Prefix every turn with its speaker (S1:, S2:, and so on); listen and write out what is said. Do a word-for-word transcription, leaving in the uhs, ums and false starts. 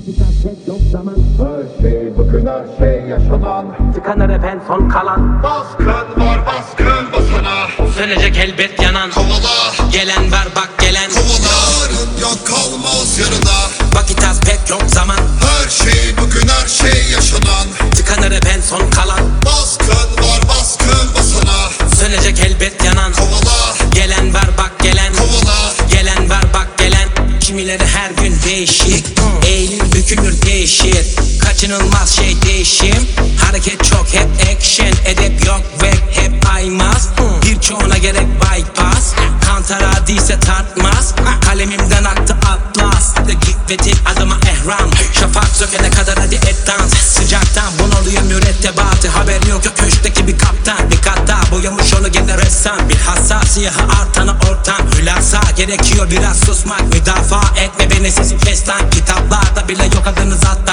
S1: Vakit pek yok zaman.
S2: Her şey bugün her şey yaşanan.
S1: Tıkanır hep en son kalan.
S2: Baskın var baskın basana.
S1: Sönecek elbet yanan.
S2: Kovala
S1: Gelen var bak gelen.
S2: kovaların yok kalmaz yarına.
S1: Vakit az pek yok zaman.
S2: Her şey bugün her şey yaşanan.
S1: Tıkanır hep en son kalan.
S2: Baskın var baskın basana.
S1: Sönecek elbet yanan.
S2: Kovala
S1: Gelen var bak gelen.
S2: kovala
S1: Gelen var bak gelen. Kimileri her gün değişik. Eğilir bükülür değişir. Kaçınılmaz şey değişim. Hareket çok hep action. Edep yok ve hep aymaz. Birçoğuna gerek bypass. Kantara değilse tartmaz. Kalemimden aktı atlas. Hadi git ve tek adıma ehram. Şafak sökene kadar hadi et dans. Sıcaktan bunalıyor mürettebatı. Haber yok yok köşkteki bir kaptan. Bir kat daha boyamış onu gene ressam. Bilhassa siyahı artanı ortam. Hülasa gerekiyor biraz susmak. Müdafaa etme beni sesi kes lan. Kitaplarda bile yok adınız at.